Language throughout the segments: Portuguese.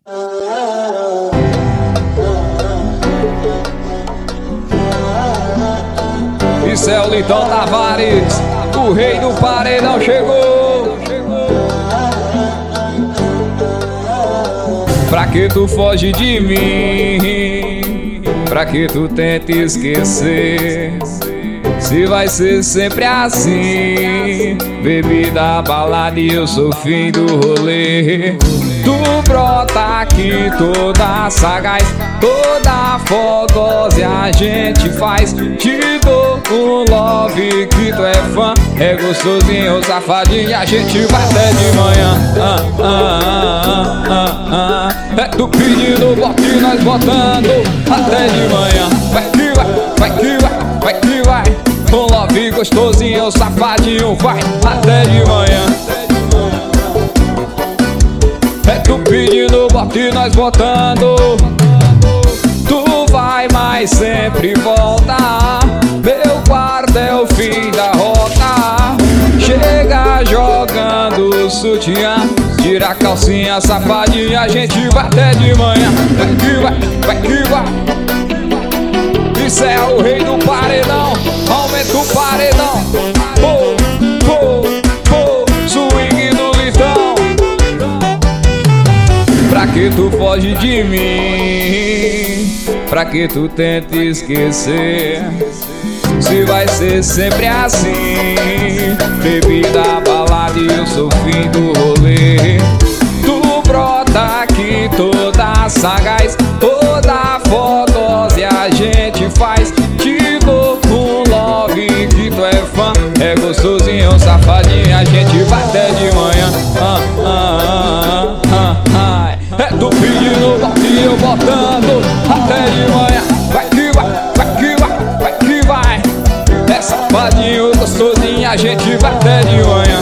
Isso é o Litão Tavares, o rei do paredão chegou. Pra que tu foge de mim? Pra que tu tenta esquecer? Se vai ser sempre assim, bebida, balada e eu sou fim do rolê. Tu brota aqui toda sagaz, toda fogosa e a gente faz. Te dou um love que tu é fã, é gostosinho, safadinho, a gente vai até de manhã. É tu pedindo, bota e nós botando até de manhã. Vai que vai, vai que vai, vai que vai. Um love gostosinho, safadinho, vai até de manhã. É tu pedindo, bota e nós botando. Tu vai, mas sempre volta. Meu quarto é o fim da rota. Chega jogando sutiã, tira a calcinha, safadinha, a gente vai até de manhã. Vai que vai, vai que vai. Isso é o rei do paredão, aumenta o paredão. Pô, pô, pô, swing do Litão. Pra que tu foge de mim? Pra que tu tenta esquecer? Se vai ser sempre assim, bebida, balada e eu sou fim do rolê. Tu brota aqui toda sagaz, toda fogosa e a gente faz. Te dou um love que tu é fã, é gostosinho, safadinho, a gente vai até de manhã. É tu pedindo, bota e eu botando até de manhã. Vai que vai, vai que vai, vai que vai. É safadinho, gostosinho, a gente vai até de manhã.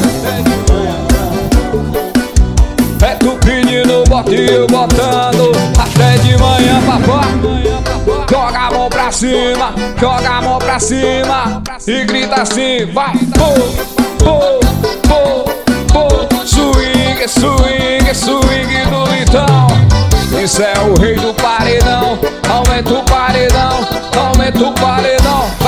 É tu pedindo, bota e eu botando até de manhã, papai. Joga a mão pra cima, joga a mão pra cima e grita assim, vai. Pô, pô, pô, pô. Swing, swing, swing do Litão. Isso é o rei do paredão, aumenta o paredão, aumenta o paredão.